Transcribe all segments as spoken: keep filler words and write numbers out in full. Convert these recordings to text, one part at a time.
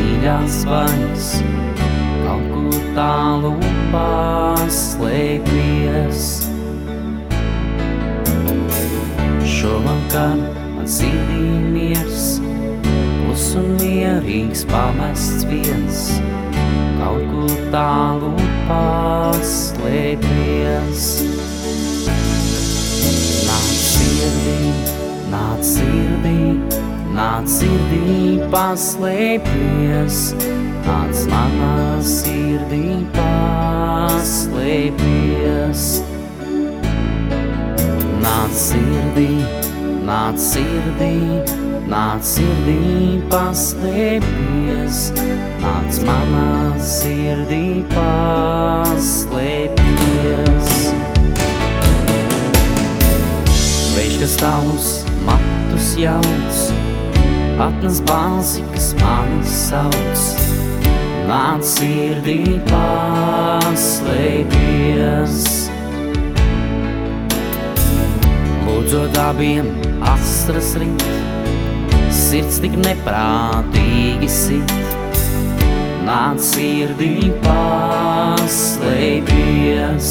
mīļās baļas, kaut kur tālu paslēpies. Šovakar man sirdī miers, klus un mierīgs pamests viens, kaut kur tālu paslēpies. Nāc sirdī, nāc sirdī, nāc sirdī paslēpies, nāc manā sirdī paslēpies. Nāc sirdī, nāc sirdī, nāc sirdī paslēpies, nāc manā sirdī paslēpies. Veiš, kas tavus matus jauc, atnes balsi, kas mani sauc, nāc sirdī paslēpies. Lūdzot abiem asras rit, sirds tik neprātīgi sit, nāc sirdī paslēpies.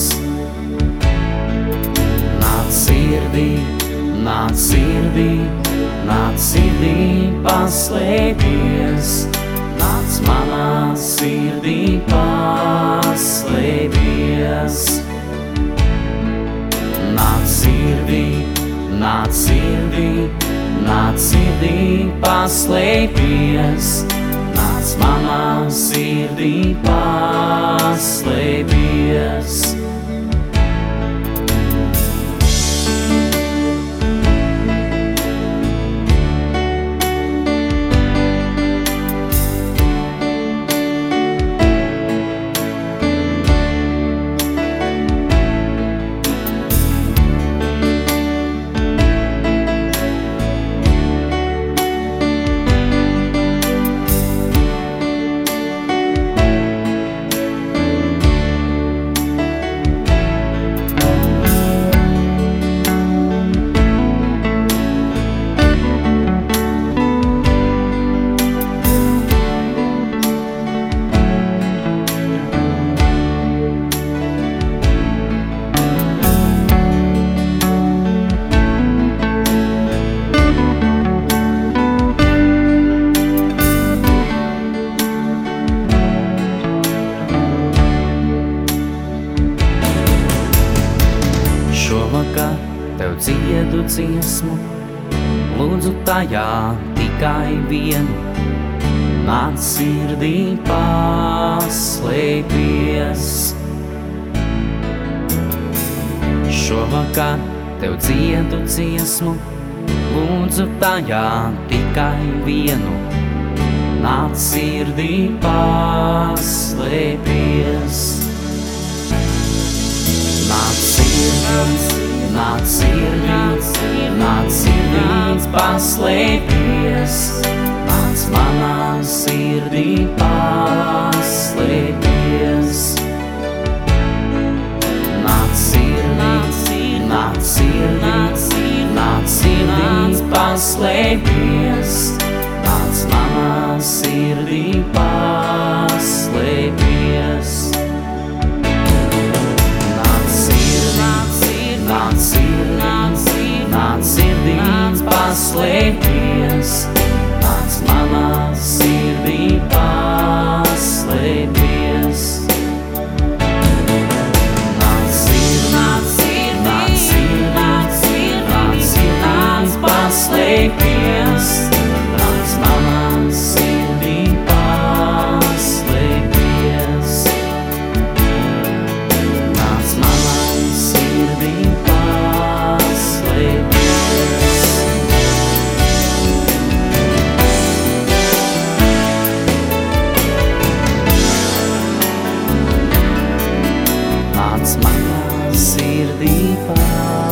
Nāc sirdī, nāc sirdī, nāc sirdī paslēpies, nāc manā sirdī paslēpies. Nāc sirdī, nāc sirdī, nāc sirdī paslēpies, nāc manā sirdī paslēpies. Šovakar tev dziedu dziesmu, lūdzu tajā tikai vienu, nāc sirdī paslēpies. Šovakar tev dziedu dziesmu, lūdzu tajā tikai vienu, nāc sirdī paslēpies. Nāc sirdī, nāc sirdī, nāc sirdī paslēpies, nāc manā sirdī paslēpies. Nāc sirdī, nāc sirdī, nāc sirdī paslēpies, nāc manā sirdī paslēpies. Nāc sirdī, nāc sirdī paslēpies, nāc manā sirdī paslēpies. Nāc sirdī, nāc sirdī, nāc sirdī paslēpies, nāc manā sirdī paslēpies. Nāc manā sirdī Nāc manā sirdī pār.